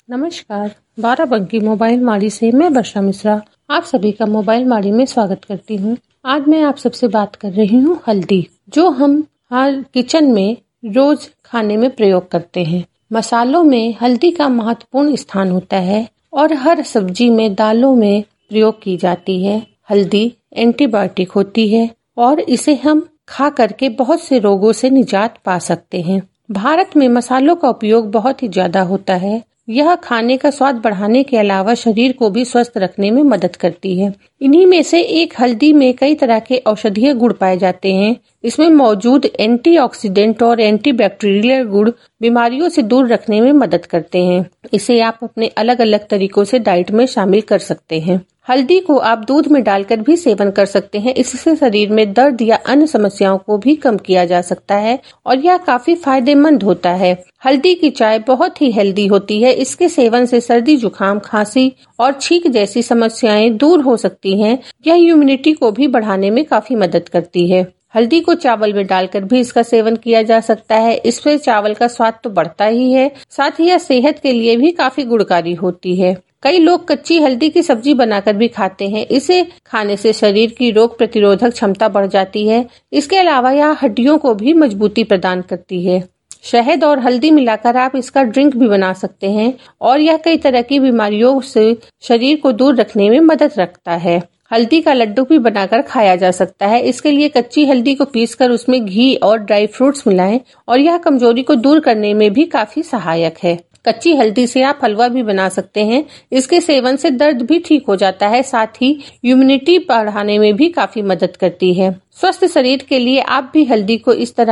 नमस्कार, बाराबंकी मोबाइल माड़ी से मैं वर्षा मिश्रा आप सभी का मोबाइल माड़ी में स्वागत करती हूँ। आज मैं आप सबसे बात कर रही हूँ हल्दी, जो हम हर किचन में रोज खाने में प्रयोग करते हैं। मसालों में हल्दी का महत्वपूर्ण स्थान होता है और हर सब्जी में, दालों में प्रयोग की जाती है। हल्दी एंटीबायोटिक होती है और इसे हम खा करके बहुत से रोगों से निजात पा सकते हैं। भारत में मसालों का उपयोग बहुत ही ज्यादा होता है। यह खाने का स्वाद बढ़ाने के अलावा शरीर को भी स्वस्थ रखने में मदद करती है। इन्हीं में से एक हल्दी में कई तरह के औषधीय गुण पाए जाते हैं। इसमें मौजूद एंटीऑक्सीडेंट और एंटीबैक्टीरियल गुण बीमारियों से दूर रखने में मदद करते हैं। इसे आप अपने अलग अलग तरीकों से डाइट में शामिल कर सकते हैं। हल्दी को आप दूध में डालकर भी सेवन कर सकते हैं। इससे शरीर में दर्द या अन्य समस्याओं को भी कम किया जा सकता है और यह काफी फायदेमंद होता है। हल्दी की चाय बहुत ही हेल्दी होती है। इसके सेवन से सर्दी, जुकाम, खांसी और छींक जैसी समस्याएं दूर हो सकती हैं। यह इम्यूनिटी को भी बढ़ाने में काफी मदद करती है। हल्दी को चावल में डालकर भी इसका सेवन किया जा सकता है। इससे चावल का स्वाद तो बढ़ता ही है, साथ ही यह सेहत के लिए भी काफी गुणकारी होती है। कई लोग कच्ची हल्दी की सब्जी बनाकर भी खाते हैं। इसे खाने से शरीर की रोग प्रतिरोधक क्षमता बढ़ जाती है। इसके अलावा यह हड्डियों को भी मजबूती प्रदान करती है। शहद और हल्दी मिलाकर आप इसका ड्रिंक भी बना सकते हैं और यह कई तरह की बीमारियों से शरीर को दूर रखने में मदद रखता है। हल्दी का लड्डू भी बनाकर खाया जा सकता है। इसके लिए कच्ची हल्दी को पीसकर उसमें घी और ड्राई फ्रूट्स मिलाएं और यह कमजोरी को दूर करने में भी काफी सहायक है। कच्ची हल्दी से आप हलवा भी बना सकते हैं। इसके सेवन से दर्द भी ठीक हो जाता है, साथ ही इम्यूनिटी बढ़ाने में भी काफी मदद करती है। स्वस्थ शरीर के लिए आप भी हल्दी को इस तरह